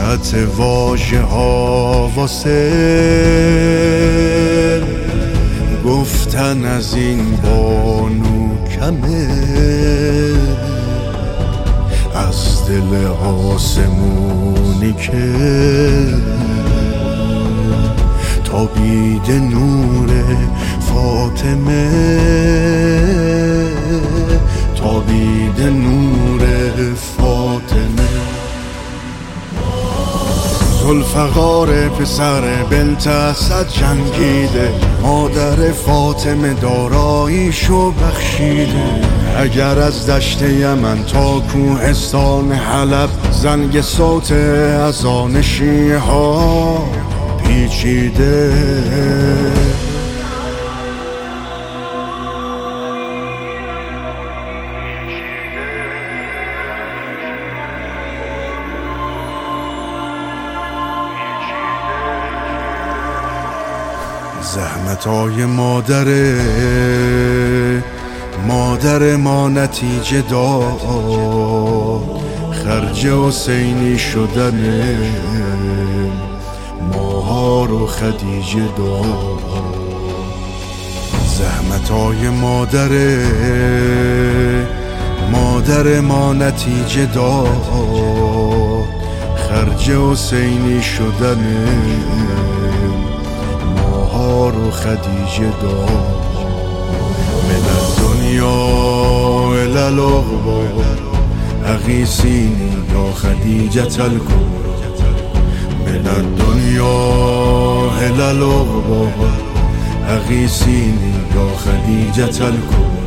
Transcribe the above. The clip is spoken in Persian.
وسعت واژه ها واسه گفتن از این بانو کمه، از دل آسمونی که تابید نور فاطمه، تابید نور فاطمه. ذوالفقار پسر بلتاسد جنگیده، مادر فاطمه داراییشو بخشیده. اگر از دشت یمن تا کوهستان حلب زنگ صوت اذان شیعه ها پیچیده، زحمتای مادر ما نتیجه داد، خرج حسینی شدن ماها رو خدیجه داد. زحمتای مادر ما نتیجه داد، خرج حسینی شدن ماها رو خدیجه داد. من الدنیا الی العقبی اغیثینی یا خدیجة الکبری، من الدنیا الی العقبی اغیثینی یا خدیجة الکبری.